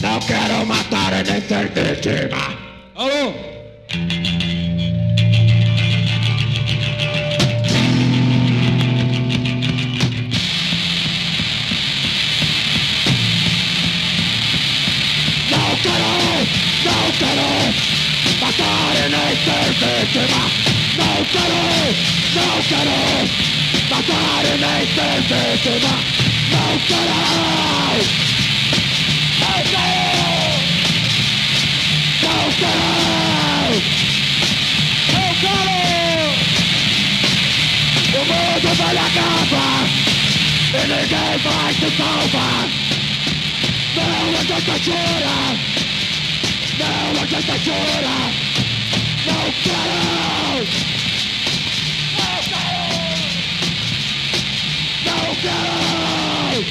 Não quero matar e nem ser vítima. Alô? Não quero matar e nem ser vítima. Não quero matar e nem ser vítima. Não quero. O mundo vai acabar e ninguém vai se salvar. Não adianta chorar, não adianta chorar. Não quero, não quero.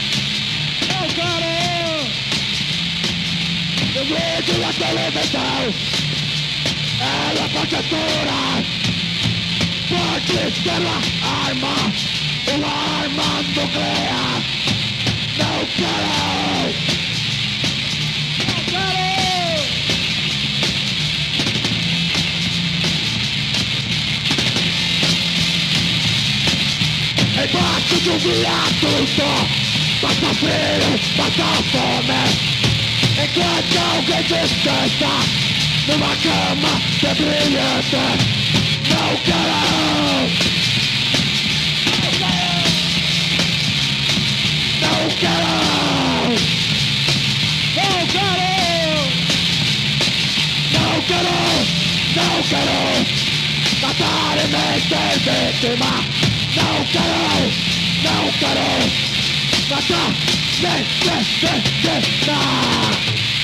No vídeo e a televisão, ela protetora. Pode ser uma arma nuclear. Não quero. Embaixo de um viaduto, passa frio, passa fome. Enquanto alguém descansa numa cama de brilhante. Não quero. Não quero. Não quero. Não quero. Não quero matar e nem ser vítima. Não quero. Não quero matar nem ser vítima.